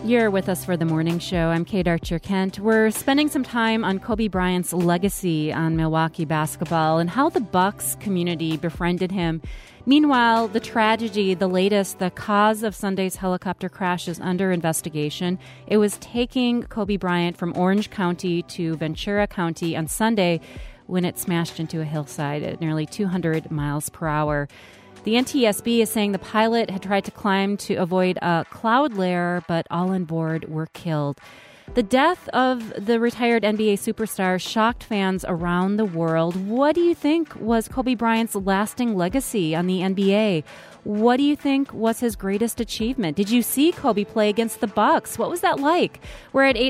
You're with us for the morning show. I'm Kate Archer-Kent. We're spending some time on Kobe Bryant's legacy on Milwaukee basketball and how the Bucks community befriended him. Meanwhile, the tragedy, the latest, the cause of Sunday's helicopter crash is under investigation. It was taking Kobe Bryant from Orange County to Ventura County on Sunday when it smashed into a hillside at nearly 200 miles per hour. The NTSB is saying the pilot had tried to climb to avoid a cloud layer, but all on board were killed. The death of the retired NBA superstar shocked fans around the world. What do you think was Kobe Bryant's lasting legacy on the NBA? What do you think was his greatest achievement? Did you see Kobe play against the Bucks? What was that like? We're at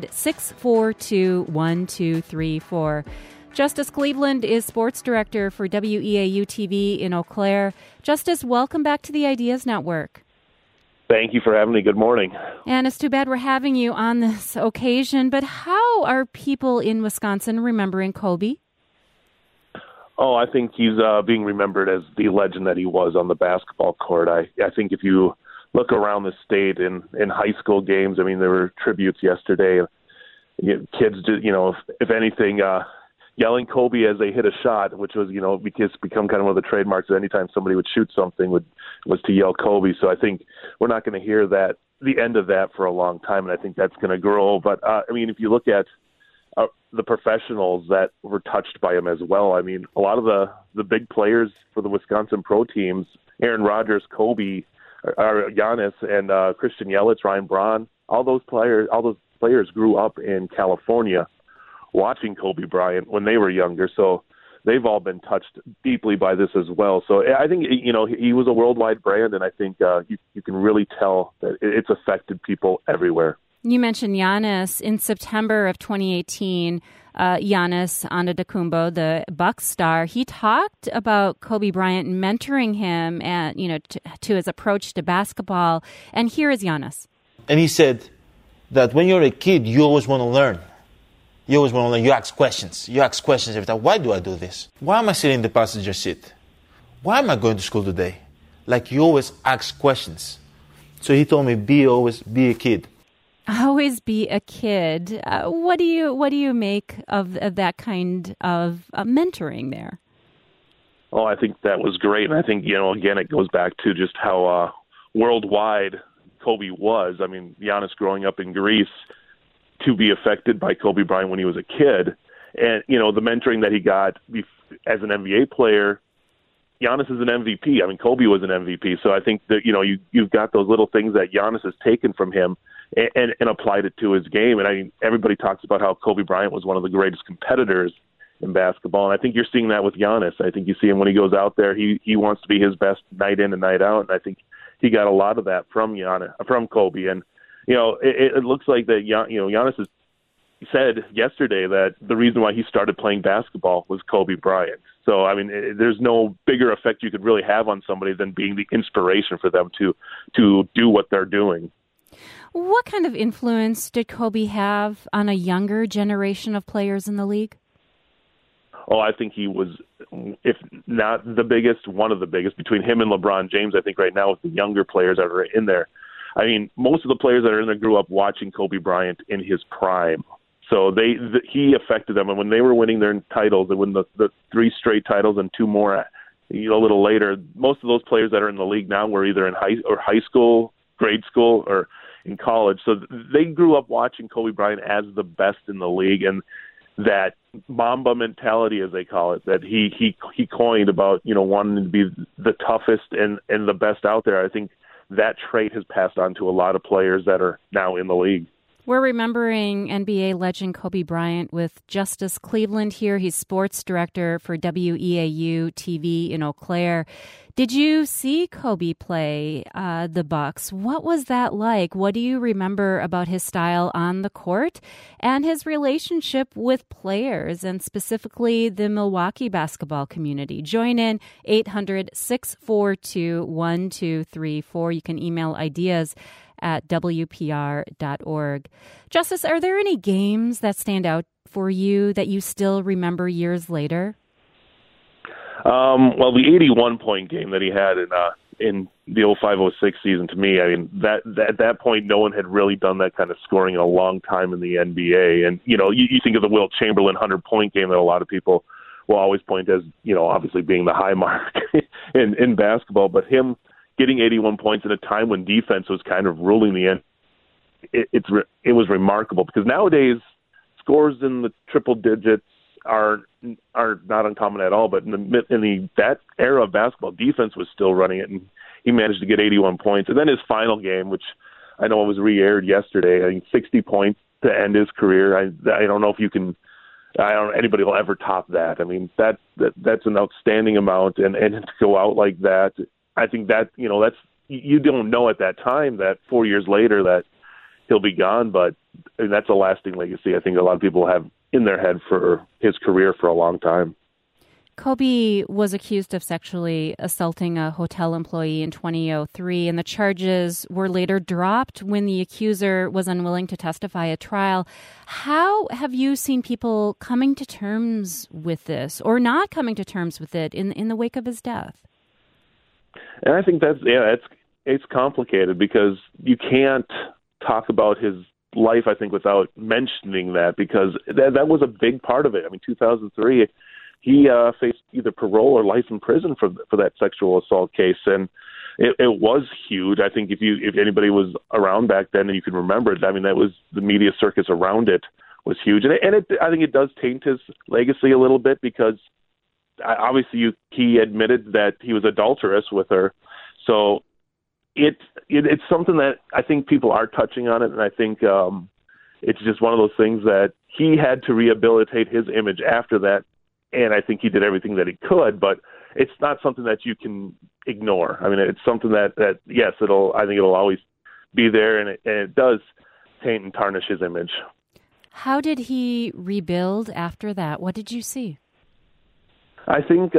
800-642-1234. Justice Cleveland is sports director for WEAU TV in Eau Claire. Justice, welcome back to the Ideas Network. Thank you for having me. Good morning. And it's too bad we're having you on this occasion, but how are people in Wisconsin remembering Kobe? Oh, I think he's being remembered as the legend that he was on the basketball court. I think if you look around the state in high school games, I mean, there were tributes yesterday. Kids, if anything, yelling Kobe as they hit a shot, which was, because become kind of one of the trademarks. Anytime somebody would shoot something, was to yell Kobe. So I think we're not going to hear the end of that for a long time, and I think that's going to grow. But if you look at the professionals that were touched by him as well, I mean, a lot of the big players for the Wisconsin pro teams, Aaron Rodgers, Kobe, Giannis, and Christian Yelich, Ryan Braun, all those players grew up in California watching Kobe Bryant when they were younger, so they've all been touched deeply by this as well. So I think, he was a worldwide brand, and I think you can really tell that it's affected people everywhere. You mentioned Giannis. In September of 2018, Giannis Antetokounmpo, the Bucks star, he talked about Kobe Bryant mentoring him and, to his approach to basketball. And here is Giannis. And he said that when you're a kid, you always want to learn. You always want to learn. You ask questions. You ask questions every time. Why do I do this? Why am I sitting in the passenger seat? Why am I going to school today? Like, you always ask questions. So he told me, always be a kid. Always be a kid. What do you make of that kind of mentoring there? Oh, I think that was great. And I think, again, it goes back to just how worldwide Kobe was. I mean, Giannis growing up in Greece, to be affected by Kobe Bryant when he was a kid. And, the mentoring that he got as an NBA player, Giannis is an MVP. I mean, Kobe was an MVP. So I think that, you've got those little things that Giannis has taken from him and applied it to his game. And everybody talks about how Kobe Bryant was one of the greatest competitors in basketball. And I think you're seeing that with Giannis. I think you see him when he goes out there, he wants to be his best night in and night out. And I think he got a lot of that from Kobe. And, it looks like that, Giannis has said yesterday that the reason why he started playing basketball was Kobe Bryant. So, there's no bigger effect you could really have on somebody than being the inspiration for them to do what they're doing. What kind of influence did Kobe have on a younger generation of players in the league? Oh, I think he was, if not the biggest, one of the biggest. Between him and LeBron James, I think right now with the younger players that are in there, most of the players that are in there grew up watching Kobe Bryant in his prime. So he affected them. And when they were winning their titles, they won the 3 straight titles and 2 more a little later, most of those players that are in the league now were either in high school, grade school, or in college. So they grew up watching Kobe Bryant as the best in the league. And that Mamba mentality, as they call it, that he coined about, wanting to be the toughest and the best out there, I think that trait has passed on to a lot of players that are now in the league. We're remembering NBA legend Kobe Bryant with Justice Cleveland here. He's sports director for WEAU TV in Eau Claire. Did you see Kobe play the Bucks? What was that like? What do you remember about his style on the court and his relationship with players and specifically the Milwaukee basketball community? Join in 800-642-1234. You can email ideas at WPR.org. Justice, are there any games that stand out for you that you still remember years later? Well, the 81-point game that he had in the 05-06 season, to me, I mean, that at that point, no one had really done that kind of scoring in a long time in the NBA. And, you think of the Wilt Chamberlain 100-point game that a lot of people will always point as, obviously being the high mark in basketball. But him getting 81 points at a time when defense was kind of ruling the end, it was remarkable, because nowadays scores in the triple digits are not uncommon at all. But in that era of basketball, defense was still running it, and he managed to get 81 points. And then his final game, which I know was re-aired yesterday, I think 60 points to end his career. I don't know if you can. I don't know anybody will ever top that. I mean, that's an outstanding amount, and to go out like that, I think that that's, you don't know at that time that 4 years later that he'll be gone, but that's a lasting legacy I think a lot of people have in their head for his career for a long time. Kobe was accused of sexually assaulting a hotel employee in 2003, and the charges were later dropped when the accuser was unwilling to testify at trial. How have you seen people coming to terms with this, or not coming to terms with it, in the wake of his death? And I think it's complicated, because you can't talk about his life, I think, without mentioning that, because that was a big part of it. I mean, 2003, he faced either parole or life in prison for that sexual assault case, and it was huge. I think if anybody was around back then and you can remember it, I mean, that was the media circus around it was huge, and I think it does taint his legacy a little bit, because obviously he admitted that he was adulterous with her, so it's something that I think people are touching on it, and I think it's just one of those things that he had to rehabilitate his image after that, and I think he did everything that he could, but it's not something that you can ignore. I mean, it's something that yes, I think it'll always be there, and it does taint and tarnish his image. How did he rebuild after that? What did you see? I think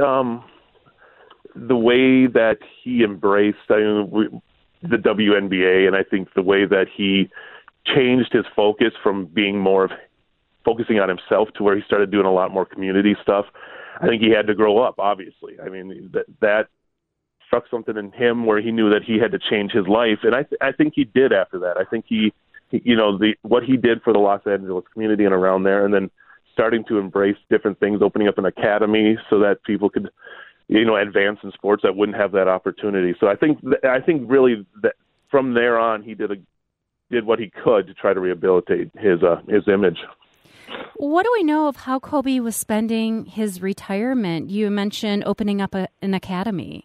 the way that he embraced the WNBA, and I think the way that he changed his focus from being more of focusing on himself to where he started doing a lot more community stuff. I think he had to grow up, obviously. I mean, that struck something in him where he knew that he had to change his life, and I think he did after that. I think he what he did for the Los Angeles community and around there, and then starting to embrace different things, opening up an academy so that people could advance in sports that wouldn't have that opportunity. So I think really that from there on, he did what he could to try to rehabilitate his image. What do we know of how Kobe was spending his retirement? You mentioned opening up an academy.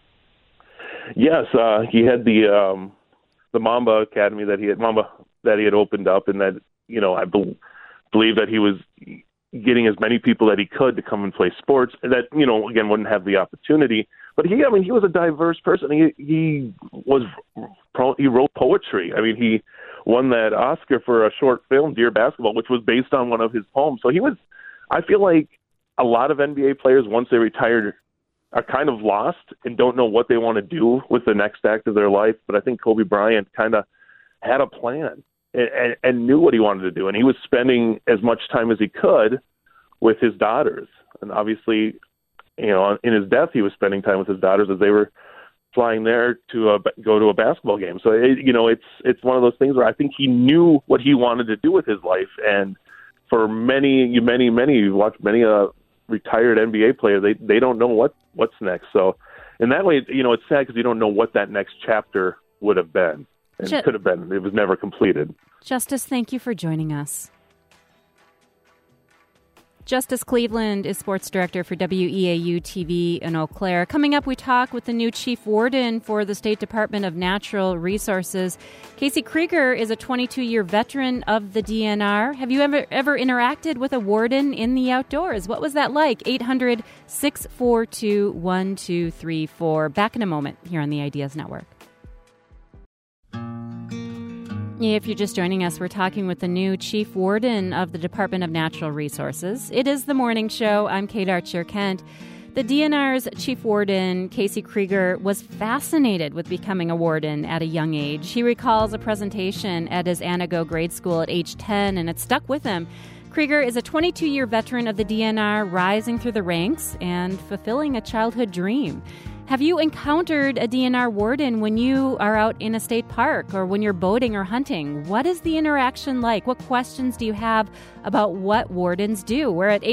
Yes, he had the Mamba Academy that he had opened up, and that I believe that he was getting as many people that he could to come and play sports that, again, wouldn't have the opportunity. But he was a diverse person. He wrote poetry. I mean, he won that Oscar for a short film, Dear Basketball, which was based on one of his poems. So I feel like a lot of NBA players, once they retire, are kind of lost and don't know what they want to do with the next act of their life. But I think Kobe Bryant kind of had a plan and knew what he wanted to do. And he was spending as much time as he could with his daughters. And obviously, in his death, he was spending time with his daughters as they were flying there to go to a basketball game. So, it's one of those things where I think he knew what he wanted to do with his life. And for many, you watch many retired NBA players, they don't know what's next. So in that way, it's sad because you don't know what that next chapter would have been. And it could have been. It was never completed. Justice, thank you for joining us. Justice Cleveland is sports director for WEAU TV in Eau Claire. Coming up, we talk with the new chief warden for the State Department of Natural Resources. Casey Krieger is a 22-year veteran of the DNR. Have you ever interacted with a warden in the outdoors? What was that like? 800-642-1234. Back in a moment here on the Ideas Network. If you're just joining us, we're talking with the new chief warden of the Department of Natural Resources. It is the morning show. I'm Kate Archer-Kent. The DNR's chief warden, Casey Krieger, was fascinated with becoming a warden at a young age. He recalls a presentation at his Anago grade school at age 10, and it stuck with him. Krieger is a 22-year veteran of the DNR, rising through the ranks and fulfilling a childhood dream. Have you encountered a DNR warden when you are out in a state park or when you're boating or hunting? What is the interaction like? What questions do you have about what wardens do? We're at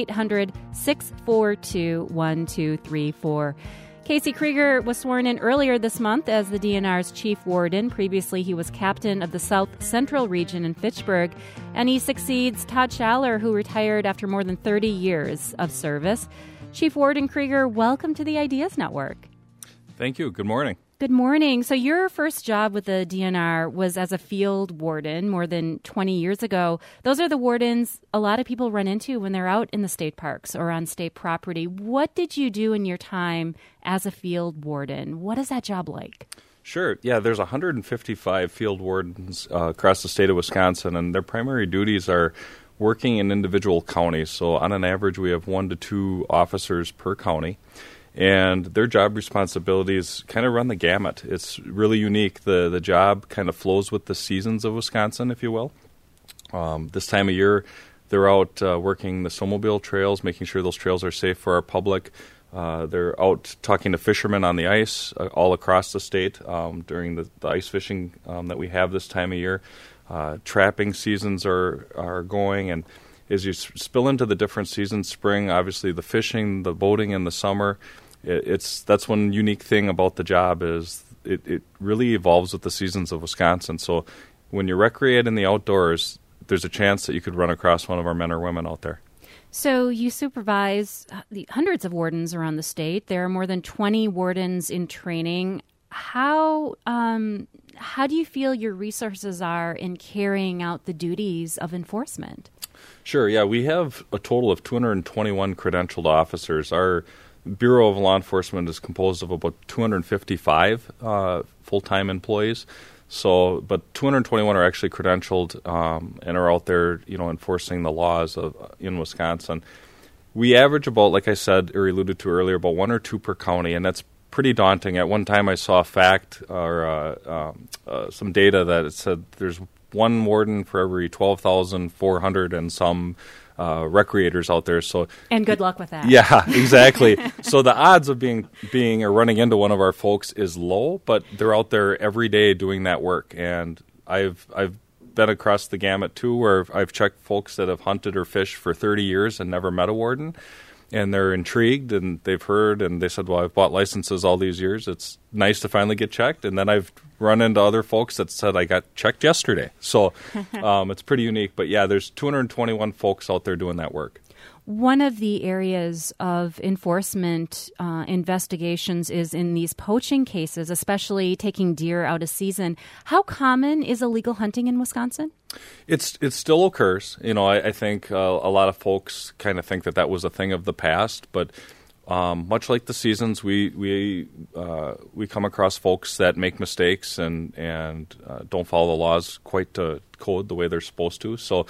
800-642-1234. Casey Krieger was sworn in earlier this month as the DNR's chief warden. Previously, he was captain of the South Central region in Fitchburg, and he succeeds Todd Schaller, who retired after more than 30 years of service. Chief Warden Krieger, welcome to the Ideas Network. Thank you. Good morning. Good morning. So your first job with the DNR was as a field warden more than 20 years ago. Those are the wardens a lot of people run into when they're out in the state parks or on state property. What did you do in your time as a field warden? What is that job like? Sure. Yeah, there's 155 field wardens across the state of Wisconsin, and their primary duties are working in individual counties. So on an average, we have 1 to 2 officers per county. And their job responsibilities kind of run the gamut. It's really unique. The job kind of flows with the seasons of Wisconsin, if you will. This time of year, they're out working the snowmobile trails, making sure those trails are safe for our public. They're out talking to fishermen on the ice all across the state during the ice fishing that we have this time of year. Trapping seasons are going, and as you spill into the different seasons, spring, obviously the fishing, the boating in the summer, that's one unique thing about the job is it really evolves with the seasons of Wisconsin. So when you recreate in the outdoors, there's a chance that you could run across one of our men or women out there. So you supervise hundreds of wardens around the state. There are more than 20 wardens in training. How do you feel your resources are in carrying out the duties of enforcement? Sure, yeah. We have a total of 221 credentialed officers. Our Bureau of Law Enforcement is composed of about 255 full-time employees. But 221 are actually credentialed and are out there, enforcing the laws in Wisconsin. We average about, like I said or alluded to earlier, about 1 or 2 per county, and that's pretty daunting. At one time, I saw a fact or some data that it said there's 1 warden for every 12,400 and some recreators out there. And good luck with that. Yeah, exactly. So the odds of being or running into one of our folks is low, but they're out there every day doing that work. And I've been across the gamut too, where I've checked folks that have hunted or fished for 30 years and never met a warden. And they're intrigued, and they've heard, and they said, well, I've bought licenses all these years. It's nice to finally get checked. And then I've run into other folks that said, I got checked yesterday. So it's pretty unique. But, yeah, there's 221 folks out there doing that work. One of the areas of enforcement investigations is in these poaching cases, especially taking deer out of season. How common is illegal hunting in Wisconsin? It still occurs. I think a lot of folks kind of think that was a thing of the past, but much like the seasons, we come across folks that make mistakes and don't follow the laws quite to code the way they're supposed to. So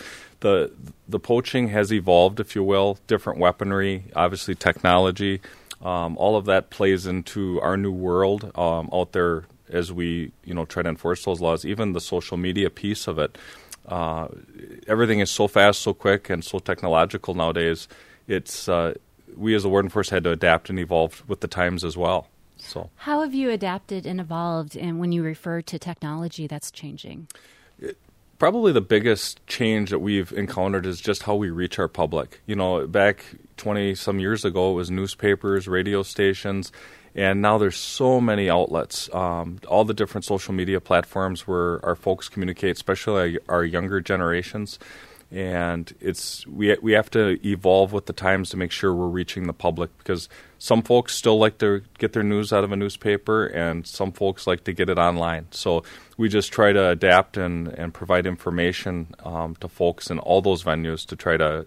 the poaching has evolved, if you will, different weaponry, obviously technology. All of that plays into our new world out there as we try to enforce those laws. Even the social media piece of it. Everything is so fast, so quick, and so technological nowadays. It's we as a warden force had to adapt and evolve with the times as well. So, how have you adapted and evolved? And when you refer to technology, that's changing. Probably the biggest change that we've encountered is just how we reach our public. Back 20-some years ago, it was newspapers, radio stations. And now there's so many outlets, all the different social media platforms where our folks communicate, especially our younger generations. And we have to evolve with the times to make sure we're reaching the public, because some folks still like to get their news out of a newspaper and some folks like to get it online. So we just try to adapt and provide information to folks in all those venues to try to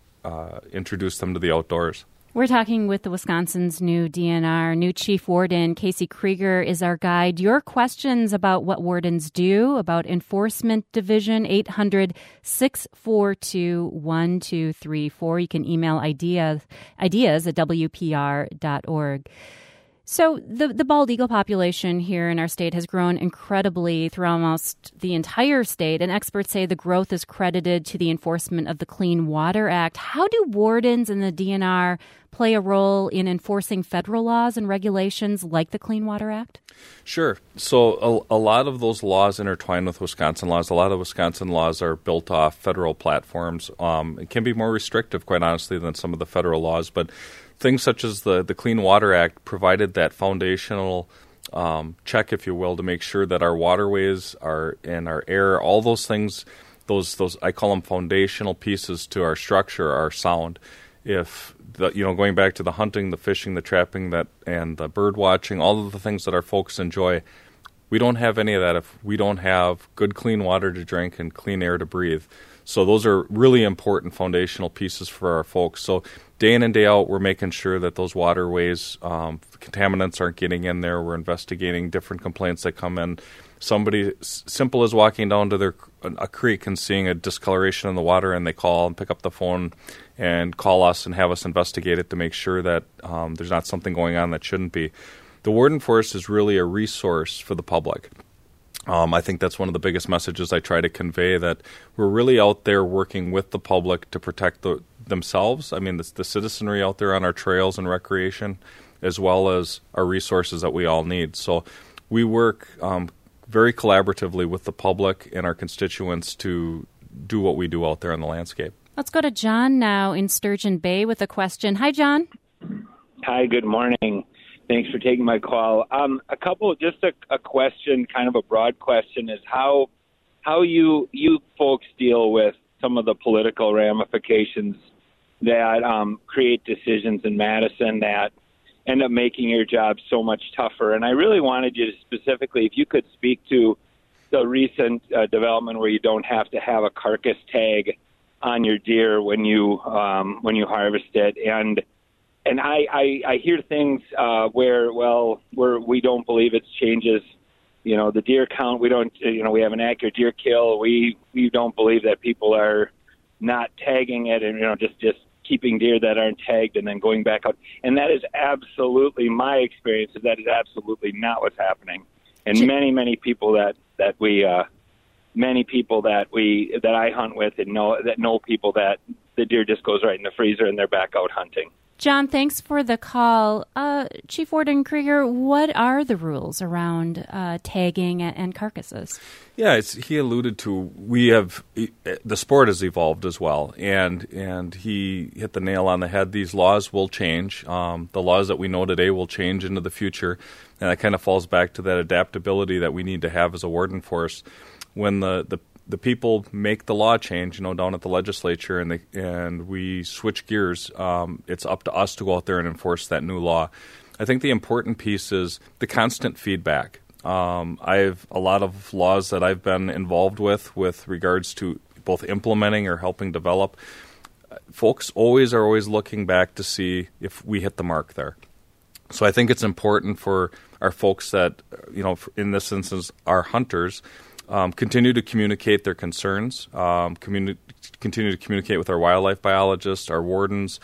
introduce them to the outdoors. We're talking with the Wisconsin's new DNR. New Chief Warden Casey Krieger is our guide. Your questions about what wardens do, about Enforcement Division, 800-642-1234. You can email ideas at WPR.org. So the bald eagle population here in our state has grown incredibly through almost the entire state, and experts say the growth is credited to the enforcement of the Clean Water Act. How do wardens in the DNR play a role in enforcing federal laws and regulations like the Clean Water Act? Sure. So a lot of those laws intertwine with Wisconsin laws. A lot of Wisconsin laws are built off federal platforms. It can be more restrictive, quite honestly, than some of the federal laws, but things such as the Clean Water Act provided that foundational check, if you will, to make sure that our waterways and our air, all those things, those I call them foundational pieces to our structure, are sound. If going back to the hunting, the fishing, the trapping, and the bird watching, all of the things that our folks enjoy, we don't have any of that if we don't have good, clean water to drink and clean air to breathe. So those are really important foundational pieces for our folks. So day in and day out, we're making sure that those waterways, contaminants aren't getting in there. We're investigating different complaints that come in. Somebody simple as walking down to a creek and seeing a discoloration in the water, and they call and pick up the phone and call us and have us investigate it to make sure that there's not something going on that shouldn't be. The Warden Force is really a resource for the public. I think that's one of the biggest messages I try to convey, that we're really out there working with the public to protect themselves. I mean, the citizenry out there on our trails and recreation, as well as our resources that we all need. So we work very collaboratively with the public and our constituents to do what we do out there on the landscape. Let's go to John now in Sturgeon Bay with a question. Hi, John. Hi, good morning. Thanks for taking my call. A question, kind of a broad question, is how you folks deal with some of the political ramifications that create decisions in Madison that end up making your job so much tougher. And I really wanted you to specifically, if you could speak to the recent development where you don't have to have a carcass tag on your deer when you harvest it. And I hear things where we don't believe it changes, the deer count. We don't, we have an accurate deer kill. We don't believe that people are not tagging it and, just keeping deer that aren't tagged and then going back out. And that is absolutely, my experience is that is absolutely not what's happening. And many people that I hunt with and know people that the deer just goes right in the freezer and they're back out hunting. John, thanks for the call. Chief Warden Krieger, what are the rules around tagging and carcasses? Yeah, he alluded to, the sport has evolved as well, and he hit the nail on the head. These laws will change. The laws that we know today will change into the future, and that kind of falls back to that adaptability that we need to have as a warden force. When the people make the law change, down at the legislature, and we switch gears, it's up to us to go out there and enforce that new law. I think the important piece is the constant feedback. I have a lot of laws that I've been involved with regards to both implementing or helping develop. Folks are always looking back to see if we hit the mark there. So I think it's important for our folks that, in this instance, our hunters, continue to communicate their concerns, continue to communicate with our wildlife biologists, our wardens,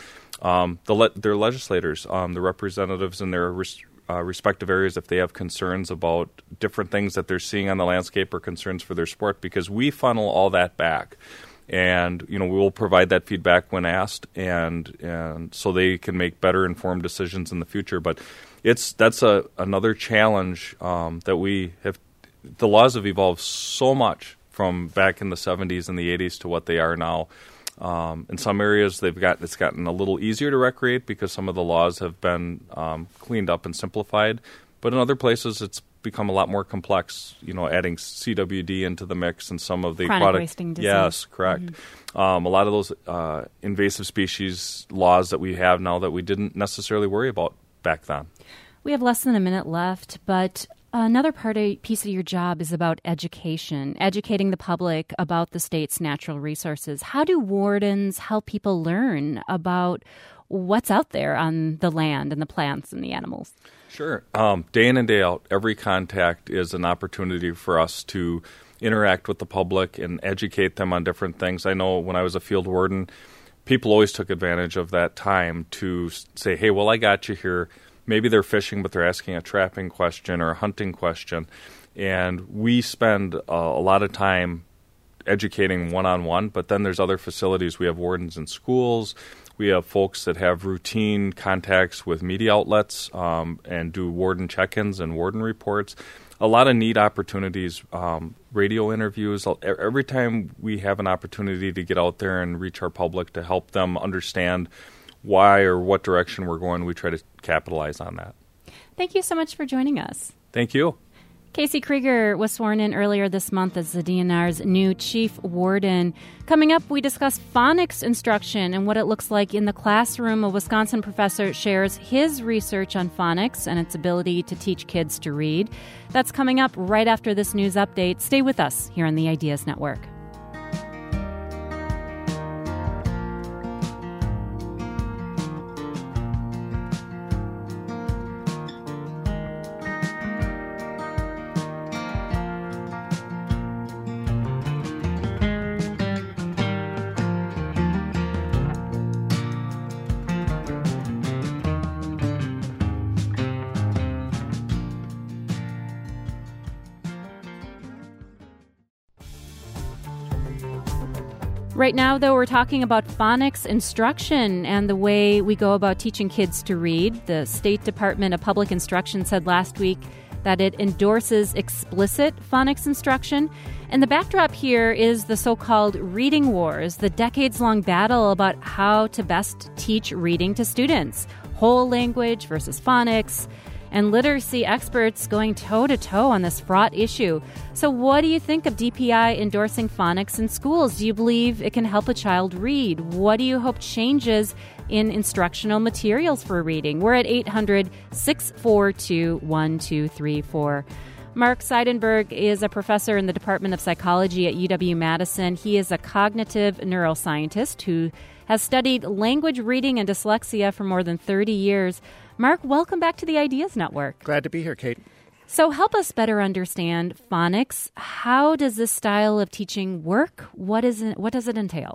their legislators, the representatives in their respective areas if they have concerns about different things that they're seeing on the landscape or concerns for their sport, because we funnel all that back. And, we will provide that feedback when asked, and so they can make better informed decisions in the future. But that's another challenge that we have. The laws have evolved so much from back in the 70s and the 80s to what they are now. In some areas, it's gotten a little easier to recreate because some of the laws have been cleaned up and simplified. But in other places, it's become a lot more complex, adding CWD into the mix and some of the chronic wasting disease. Yes, correct. Mm-hmm. A lot of those invasive species laws that we have now that we didn't necessarily worry about back then. We have less than a minute left, but another piece of your job is about educating the public about the state's natural resources. How do wardens help people learn about what's out there on the land and the plants and the animals? Sure. Day in and day out, every contact is an opportunity for us to interact with the public and educate them on different things. I know when I was a field warden, people always took advantage of that time to say, hey, well, I got you here. maybe they're fishing, but they're asking a trapping question or a hunting question. And we spend a lot of time educating one-on-one, but then there's other facilities. We have wardens in schools. We have folks that have routine contacts with media outlets and do warden check-ins and warden reports. A lot of neat opportunities, radio interviews. Every time we have an opportunity to get out there and reach our public to help them understand why or what direction we're going, we try to capitalize on that. Thank you so much for joining us. Thank you. Casey Krieger was sworn in earlier this month as the DNR's new chief warden. Coming up, we discuss phonics instruction and what it looks like in the classroom. A Wisconsin professor shares his research on phonics and its ability to teach kids to read. That's coming up right after this news update. Stay with us here on the Ideas Network. Right now, though, we're talking about phonics instruction and the way we go about teaching kids to read. The State Department of Public Instruction said last week that it endorses explicit phonics instruction. And the backdrop here is the so-called reading wars, the decades-long battle about how to best teach reading to students. Whole language versus phonics, and literacy experts going toe-to-toe on this fraught issue. So what do you think of DPI endorsing phonics in schools? Do you believe it can help a child read? What do you hope changes in instructional materials for reading? We're at 800-642-1234. Mark Seidenberg is a professor in the Department of Psychology at UW-Madison. He is a cognitive neuroscientist who has studied language, reading, and dyslexia for more than 30 years. Mark, welcome back to the Ideas Network. Glad to be here, Kate. So help us better understand phonics. How does this style of teaching work? What does it entail?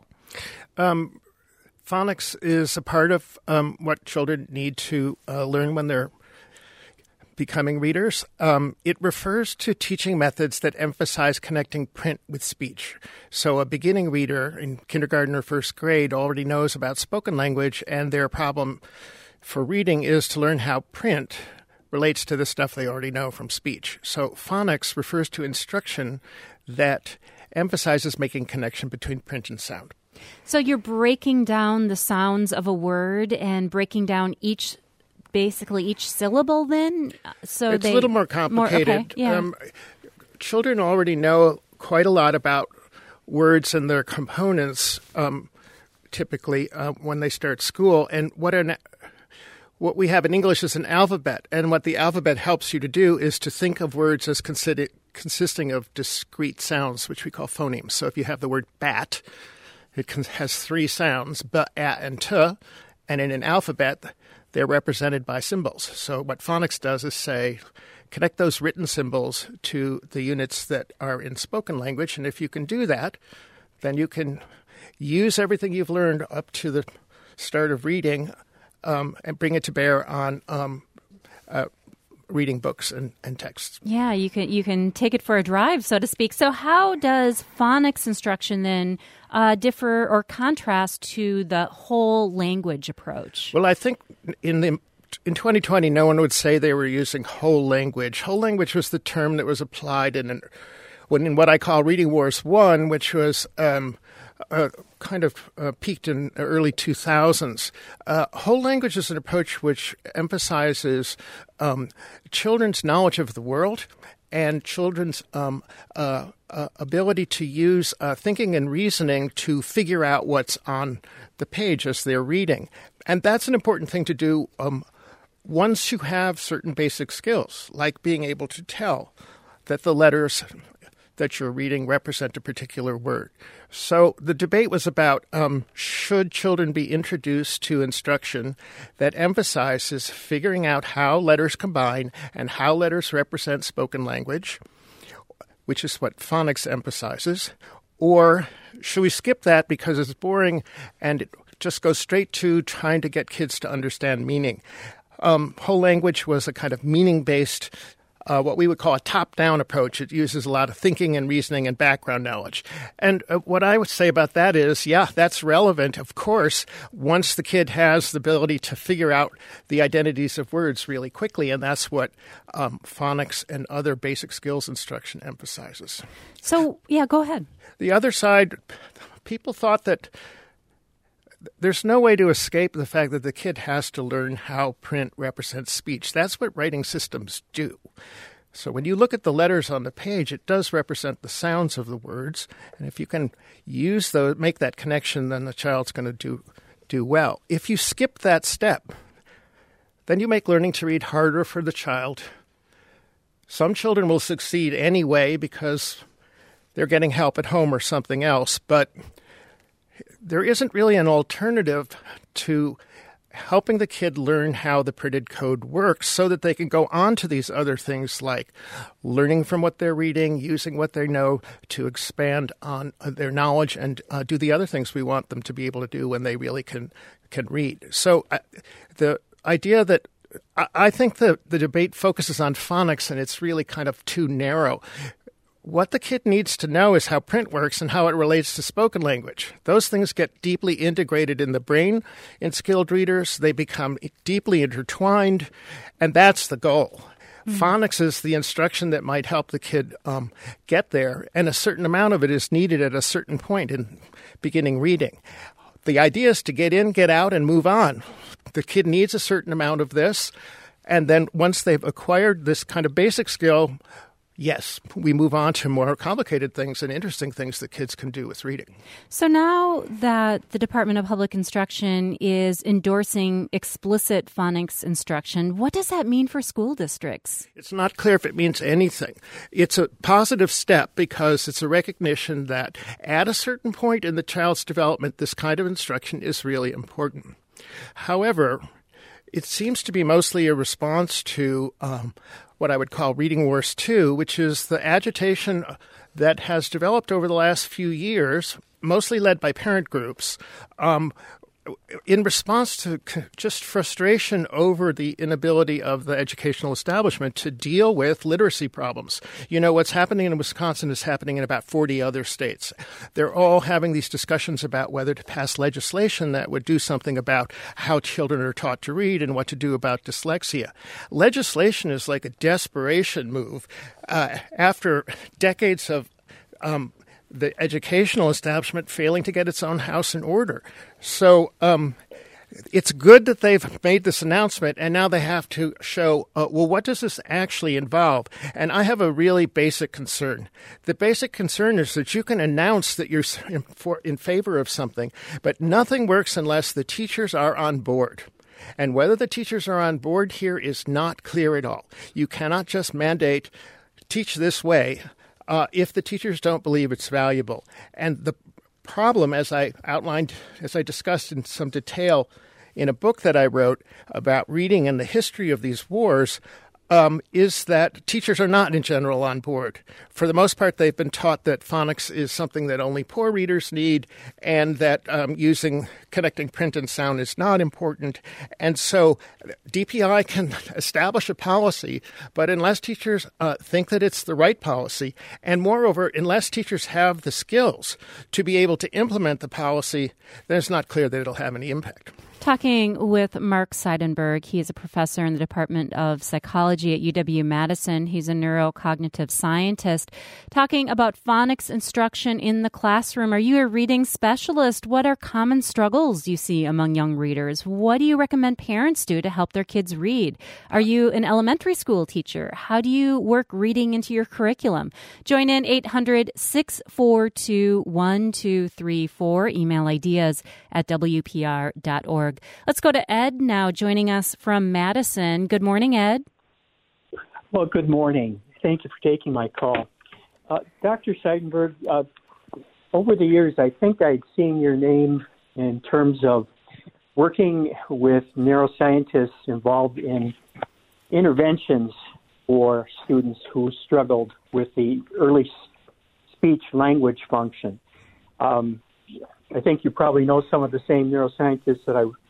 Phonics is a part of what children need to learn when they're becoming readers. It refers to teaching methods that emphasize connecting print with speech. So a beginning reader in kindergarten or first grade already knows about spoken language, and their problem for reading is to learn how print relates to the stuff they already know from speech. So phonics refers to instruction that emphasizes making connection between print and sound. So you're breaking down the sounds of a word and breaking down each syllable then? So it's a little more complicated. Okay, yeah. Children already know quite a lot about words and their components typically when they start school. And what we have in English is an alphabet, and what the alphabet helps you to do is to think of words as consisting of discrete sounds, which we call phonemes. So if you have the word bat, it has three sounds, b, a, and t, and in an alphabet, they're represented by symbols. So what phonics does is say, connect those written symbols to the units that are in spoken language, and if you can do that, then you can use everything you've learned up to the start of reading and bring it to bear on reading books and texts. Yeah, you can take it for a drive, so to speak. So how does phonics instruction then differ or contrast to the whole language approach? Well, I think in 2020, no one would say they were using whole language. Whole language was the term that was applied in what I call Reading Wars 1, which was peaked in the early 2000s. Whole language is an approach which emphasizes children's knowledge of the world and children's ability to use thinking and reasoning to figure out what's on the page as they're reading. And that's an important thing to do once you have certain basic skills, like being able to tell that the letters that you're reading represent a particular word. So the debate was about should children be introduced to instruction that emphasizes figuring out how letters combine and how letters represent spoken language, which is what phonics emphasizes, or should we skip that because it's boring and it just goes straight to trying to get kids to understand meaning? whole language was a kind of meaning-based, what we would call a top-down approach. It uses a lot of thinking and reasoning and background knowledge. And what I would say about that is, yeah, that's relevant, of course, once the kid has the ability to figure out the identities of words really quickly, and that's what phonics and other basic skills instruction emphasizes. So, yeah, go ahead. The other side, people thought that there's no way to escape the fact that the kid has to learn how print represents speech. That's what writing systems do. So when you look at the letters on the page, it does represent the sounds of the words. And if you can make that connection, then the child's going to do well. If you skip that step, then you make learning to read harder for the child. Some children will succeed anyway because they're getting help at home or something else, but there isn't really an alternative to helping the kid learn how the printed code works so that they can go on to these other things like learning from what they're reading, using what they know to expand on their knowledge and do the other things we want them to be able to do when they really can read. So the idea that I think the debate focuses on phonics and it's really kind of too narrow. What the kid needs to know is how print works and how it relates to spoken language. Those things get deeply integrated in the brain in skilled readers. They become deeply intertwined, and that's the goal. Mm-hmm. Phonics is the instruction that might help the kid get there, and a certain amount of it is needed at a certain point in beginning reading. The idea is to get in, get out, and move on. The kid needs a certain amount of this, and then once they've acquired this kind of basic skill, yes, we move on to more complicated things and interesting things that kids can do with reading. So now that the Department of Public Instruction is endorsing explicit phonics instruction, what does that mean for school districts? It's not clear if it means anything. It's a positive step because it's a recognition that at a certain point in the child's development, this kind of instruction is really important. However, it seems to be mostly a response to what I would call Reading Wars 2, which is the agitation that has developed over the last few years, mostly led by parent groups, in response to just frustration over the inability of the educational establishment to deal with literacy problems. You know, what's happening in Wisconsin is happening in about 40 other states. They're all having these discussions about whether to pass legislation that would do something about how children are taught to read and what to do about dyslexia. Legislation is like a desperation move after decades of the educational establishment failing to get its own house in order. So it's good that they've made this announcement, and now they have to show, well, what does this actually involve? And I have a really basic concern. The basic concern is that you can announce that you're in favor of something, but nothing works unless the teachers are on board. And whether the teachers are on board here is not clear at all. You cannot just mandate, teach this way, if the teachers don't believe it's valuable. And the problem, as I discussed in some detail in a book that I wrote about reading and the history of these wars, is that teachers are not in general on board. For the most part, they've been taught that phonics is something that only poor readers need and that connecting print and sound is not important. And so DPI can establish a policy, but unless teachers think that it's the right policy, and moreover, unless teachers have the skills to be able to implement the policy, then it's not clear that it'll have any impact. Talking with Mark Seidenberg. He is a professor in the Department of Psychology at UW-Madison. He's a neurocognitive scientist. Talking about phonics instruction in the classroom. Are you a reading specialist? What are common struggles you see among young readers? What do you recommend parents do to help their kids read? Are you an elementary school teacher? How do you work reading into your curriculum? Join in 800-642-1234. Email ideas at WPR.org. Let's go to Ed now, joining us from Madison. Good morning, Ed. Well, good morning. Thank you for taking my call. Dr. Seidenberg, over the years, I think I'd seen your name in terms of working with neuroscientists involved in interventions for students who struggled with the early speech language function. I think you probably know some of the same neuroscientists that I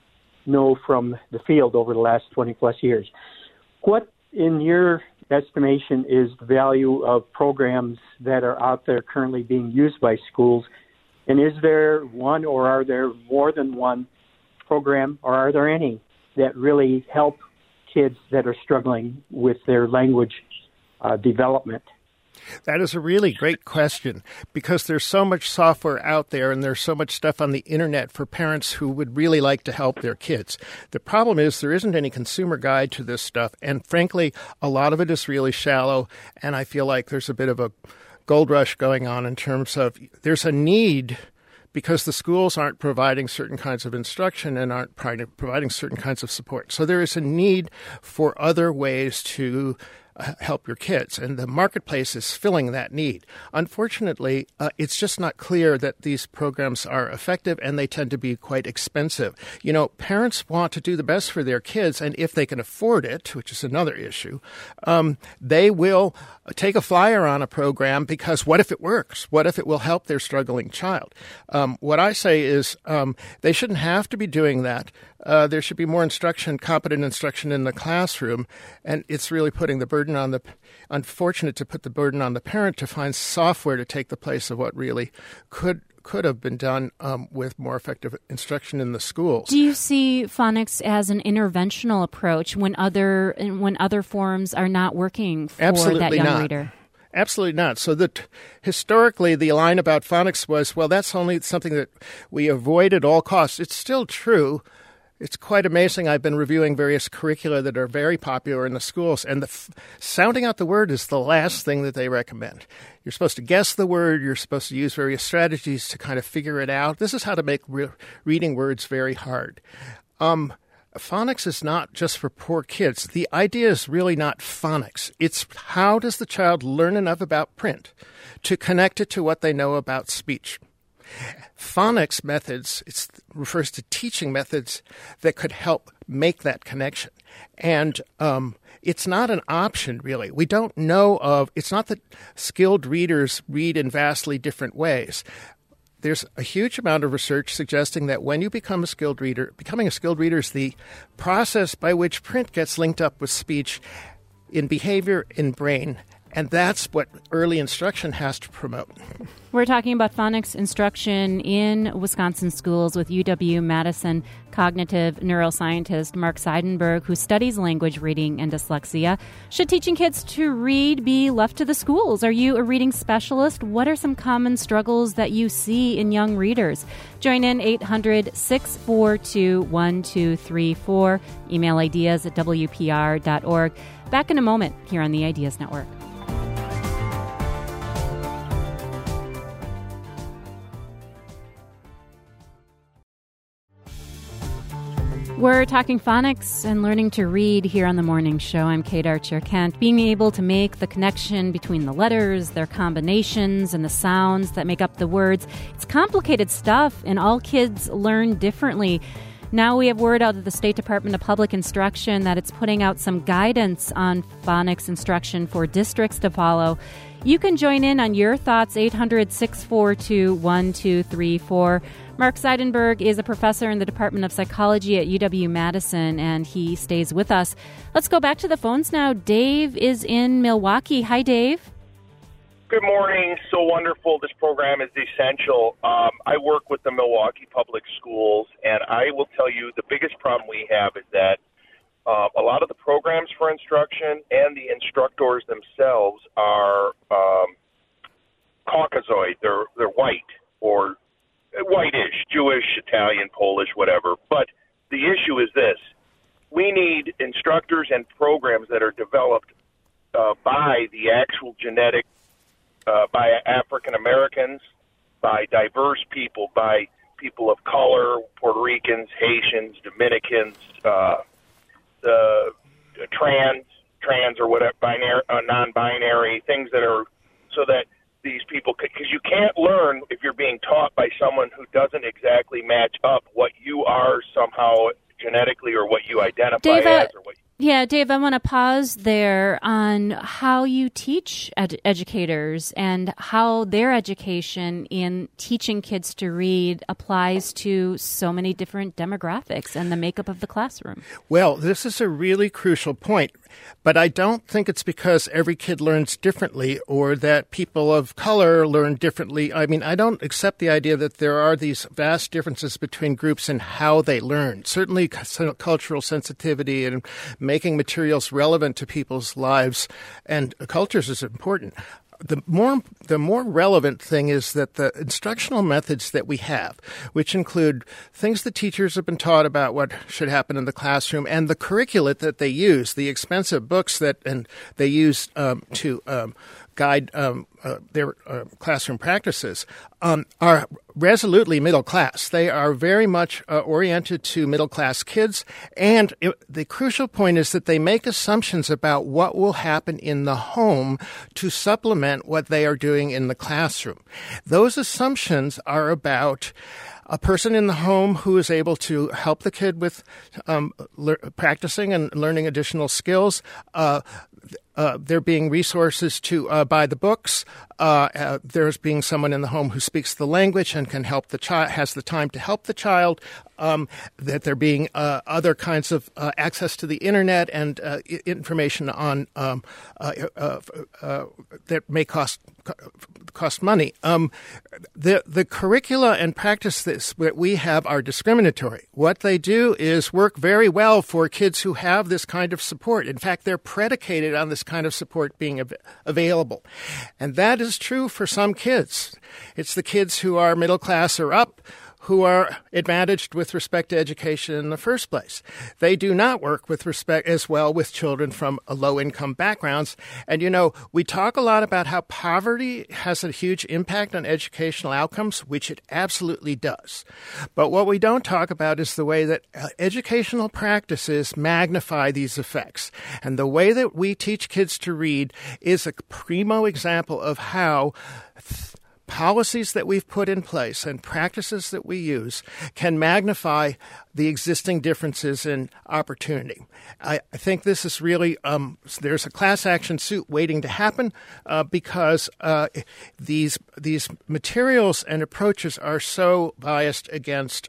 know from the field over the last 20-plus years. What, in your estimation, is the value of programs that are out there currently being used by schools? And is there one, or are there more than one program, or are there any that really help kids that are struggling with their language development? That is a really great question, because there's so much software out there and there's so much stuff on the internet for parents who would really like to help their kids. The problem is there isn't any consumer guide to this stuff, and frankly, a lot of it is really shallow, and I feel like there's a bit of a gold rush going on in terms of there's a need because the schools aren't providing certain kinds of instruction and aren't providing certain kinds of support. So there is a need for other ways to help your kids, and the marketplace is filling that need. Unfortunately, it's just not clear that these programs are effective, and they tend to be quite expensive. You know, parents want to do the best for their kids, and if they can afford it, which is another issue, they will take a flyer on a program because what if it works? What if it will help their struggling child? What I say is they shouldn't have to be doing that. There should be more instruction, competent instruction in the classroom, and it's really putting the burden on unfortunate to put the burden on the parent to find software to take the place of what really could have been done with more effective instruction in the schools. Do you see phonics as an interventional approach when other forms are not working for that young reader? Absolutely not. So that historically the line about phonics was, well, that's only something that we avoid at all costs. It's still true. It's quite amazing. I've been reviewing various curricula that are very popular in the schools, and sounding out the word is the last thing that they recommend. You're supposed to guess the word. You're supposed to use various strategies to kind of figure it out. This is how to make reading words very hard. Phonics is not just for poor kids. The idea is really not phonics. It's how does the child learn enough about print to connect it to what they know about speech. Phonics methods, it refers to teaching methods that could help make that connection. And it's not an option, really. We don't know it's not that skilled readers read in vastly different ways. There's a huge amount of research suggesting that when you become a skilled reader, becoming a skilled reader is the process by which print gets linked up with speech in behavior, in brain. And that's what early instruction has to promote. We're talking about phonics instruction in Wisconsin schools with UW-Madison cognitive neuroscientist Mark Seidenberg, who studies language, reading, and dyslexia. Should teaching kids to read be left to the schools? Are you a reading specialist? What are some common struggles that you see in young readers? Join in 800-642-1234. Email ideas at WPR.org. Back in a moment here on the Ideas Network. We're talking phonics and learning to read here on the morning show. I'm Kate Archer-Kent. Being able to make the connection between the letters, their combinations, and the sounds that make up the words. It's complicated stuff, and all kids learn differently. Now we have word out of the State Department of Public Instruction that it's putting out some guidance on phonics instruction for districts to follow. You can join in on your thoughts, 800-642-1234. Mark Seidenberg is a professor in the Department of Psychology at UW-Madison, and he stays with us. Let's go back to the phones now. Dave is in Milwaukee. Hi, Dave. Good morning. So wonderful. This program is essential. I work with the Milwaukee Public Schools, and I will tell you the biggest problem we have is that a lot of the programs for instruction and the instructors themselves are Caucasoid. They're white or whitish, Jewish, Italian, Polish, whatever. But the issue is this. We need instructors and programs that are developed by the actual genetic, by African Americans, by diverse people, by people of color, Puerto Ricans, Haitians, Dominicans, trans or whatever, binary, non-binary, things that are so that these people, because you can't learn if you're being taught by someone who doesn't exactly match up what you are somehow genetically or what you identify as. Or what. Yeah, Dave, I want to pause there on how you teach educators and how their education in teaching kids to read applies to so many different demographics and the makeup of the classroom. Well, this is a really crucial point, but I don't think it's because every kid learns differently or that people of color learn differently. I mean, I don't accept the idea that there are these vast differences between groups in how they learn. Certainly cultural sensitivity and making materials relevant to people's lives and cultures is important. The more relevant thing is that the instructional methods that we have, which include things that teachers have been taught about what should happen in the classroom, and the curricula that they use, the expensive books that they use to guide their classroom practices, are resolutely middle class. They are very much oriented to middle class kids, and the crucial point is that they make assumptions about what will happen in the home to supplement what they are doing in the classroom. Those assumptions are about a person in the home who is able to help the kid with practicing and learning additional skills. There being resources to buy the books. There's being someone in the home who speaks the language and can help the child, has the time to help the child. That there being other kinds of access to the internet and information on that may cost money. The curricula and practices that we have are discriminatory. What they do is work very well for kids who have this kind of support. In fact, they're predicated on this kind of support being available. And that is true for some kids. It's the kids who are middle class or up who are advantaged with respect to education in the first place. They do not work with respect as well with children from low-income backgrounds. And, you know, we talk a lot about how poverty has a huge impact on educational outcomes, which it absolutely does. But what we don't talk about is the way that educational practices magnify these effects. And the way that we teach kids to read is a primo example of how policies that we've put in place and practices that we use can magnify the existing differences in opportunity. I think this is really, there's a class action suit waiting to happen because these materials and approaches are so biased against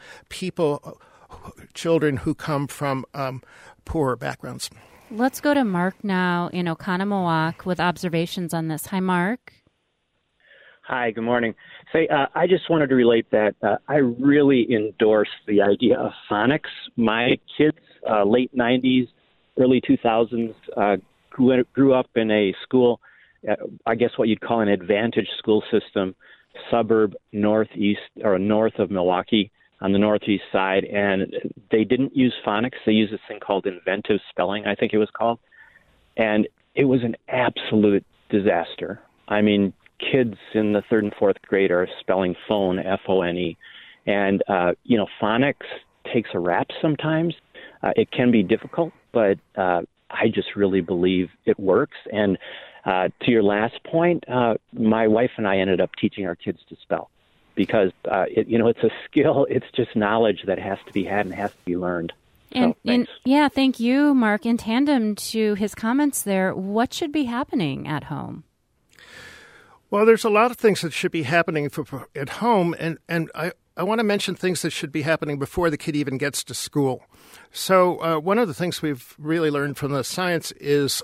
children who come from poorer backgrounds. Let's go to Mark now in Oconomowoc with observations on this. Hi, Mark. Hi, good morning. Say, I just wanted to relate that I really endorse the idea of phonics. My kids, late 90s, early 2000s, grew up in a school, I guess what you'd call an advantage school system, suburb northeast or north of Milwaukee on the northeast side. And they didn't use phonics. They used this thing called inventive spelling, I think it was called. And it was an absolute disaster. I mean, kids in the third and fourth grade are spelling phone, F-O-N-E. And, phonics takes a rap sometimes. It can be difficult, but I just really believe it works. And to your last point, my wife and I ended up teaching our kids to spell because, it's a skill. It's just knowledge that has to be had and has to be learned. And thank you, Mark. In tandem to his comments there, what should be happening at home? Well, there's a lot of things that should be happening at home, and I want to mention things that should be happening before the kid even gets to school. So one of the things we've really learned from the science is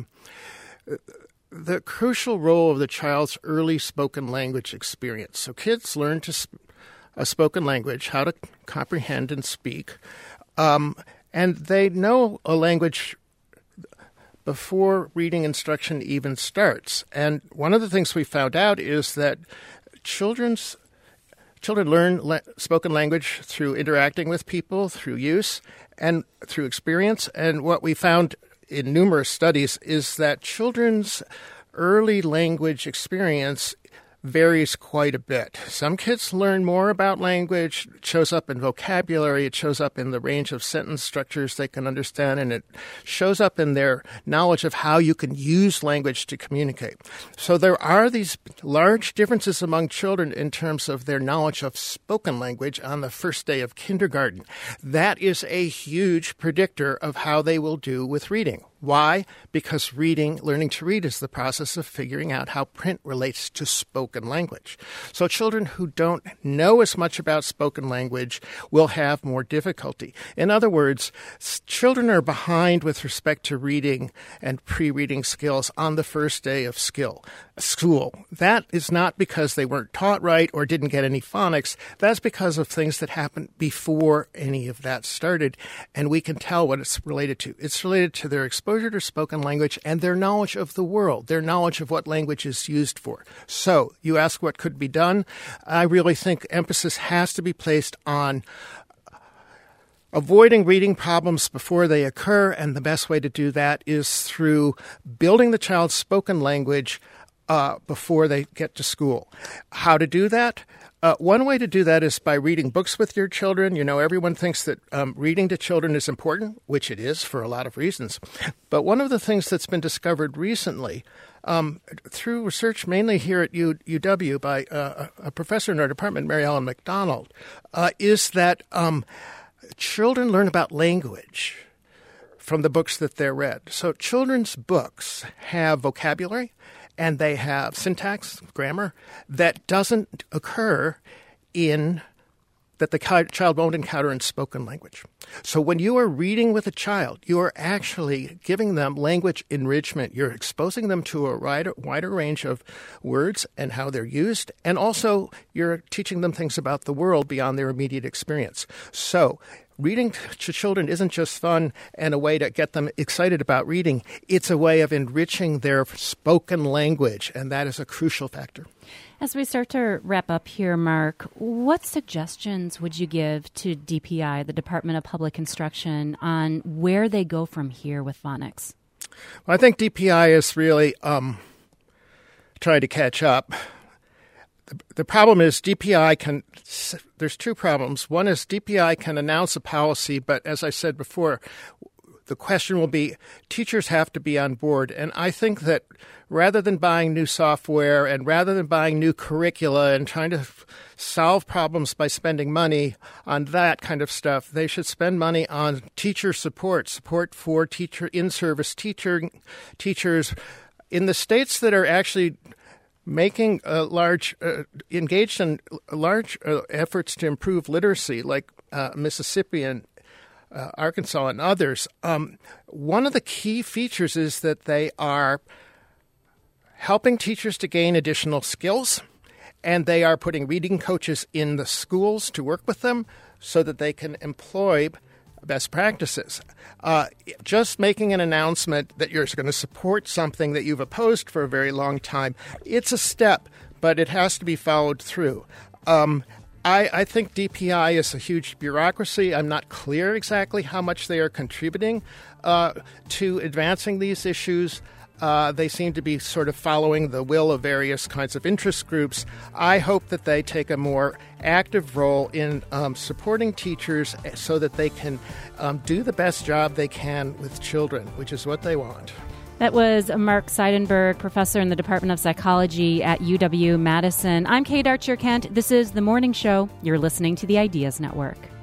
the crucial role of the child's early spoken language experience. So kids learn a spoken language, how to comprehend and speak, and they know a language before reading instruction even starts. And one of the things we found out is that children learn spoken language through interacting with people, through use, and through experience. And what we found in numerous studies is that children's early language experience varies quite a bit. Some kids learn more about language. It shows up in vocabulary. It shows up in the range of sentence structures they can understand, and it shows up in their knowledge of how you can use language to communicate. So there are these large differences among children in terms of their knowledge of spoken language on the first day of kindergarten. That is a huge predictor of how they will do with reading. Why? Because learning to read is the process of figuring out how print relates to spoken language. So children who don't know as much about spoken language will have more difficulty. In other words, children are behind with respect to reading and pre-reading skills on the first day of school. That is not because they weren't taught right or didn't get any phonics. That's because of things that happened before any of that started, and we can tell what it's related to. It's related to their exposure to spoken language and their knowledge of the world, their knowledge of what language is used for. So you ask what could be done. I really think emphasis has to be placed on avoiding reading problems before they occur, and the best way to do that is through building the child's spoken language before they get to school. How to do that? One way to do that is by reading books with your children. You know, everyone thinks that reading to children is important, which it is for a lot of reasons. But one of the things that's been discovered recently through research mainly here at UW by a professor in our department, Mary Ellen McDonald, is that children learn about language from the books that they're read. So children's books have vocabulary, and they have syntax, grammar, that doesn't occur that the child won't encounter in spoken language. So when you are reading with a child, you are actually giving them language enrichment. You're exposing them to a wider range of words and how they're used, and also you're teaching them things about the world beyond their immediate experience. So reading to children isn't just fun and a way to get them excited about reading. It's a way of enriching their spoken language, and that is a crucial factor. As we start to wrap up here, Mark, what suggestions would you give to DPI, the Department of Public Instruction, on where they go from here with phonics? Well, I think DPI is really trying to catch up. The problem is there's two problems. One is DPI can announce a policy, but as I said before, the question will be teachers have to be on board. And I think that rather than buying new software and rather than buying new curricula and trying to solve problems by spending money on that kind of stuff, they should spend money on teacher support for in-service teachers in the states that are actually making engaged in large efforts to improve literacy, like Mississippi and Arkansas and others. One of the key features is that they are helping teachers to gain additional skills, and they are putting reading coaches in the schools to work with them so that they can employ best practices. Just making an announcement that you're going to support something that you've opposed for a very long time, it's a step, but it has to be followed through. I think DPI is a huge bureaucracy. I'm not clear exactly how much they are contributing to advancing these issues. They seem to be sort of following the will of various kinds of interest groups. I hope that they take a more active role in supporting teachers so that they can do the best job they can with children, which is what they want. That was Mark Seidenberg, professor in the Department of Psychology at UW-Madison. I'm Kate Archer-Kent. This is The Morning Show. You're listening to the Ideas Network.